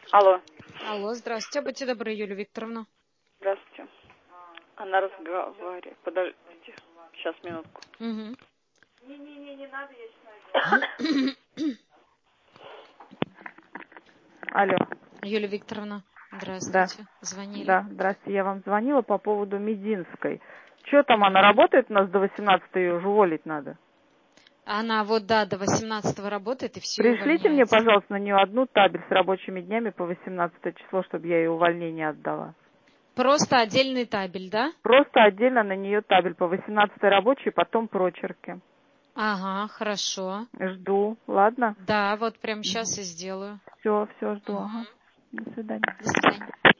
Алло. Алло, здравствуйте. Будьте добры, Юлия Викторовна. Здравствуйте. Она разговаривает. Подождите. Сейчас, минутку. Угу. Не надо, я сейчас. Алло. Юлия Викторовна, Да. здравствуйте. Звонили. Да, здрасте. Я вам звонила по поводу Мединской. Что там, она работает у нас до 18-го, ее уже уволить надо? Она вот, да, до 18-го работает и все Пришлите мне, увольняется. пожалуйста, на нее одну табель с рабочими днями по 18 число, чтобы я ей увольнение отдала. Просто отдельный табель, да? Просто отдельно на нее табель по 18 рабочей, потом прочерки. Ага, хорошо. Жду, ладно? Да, вот прямо сейчас и сделаю. Все, жду, ага. До свидания. До свидания.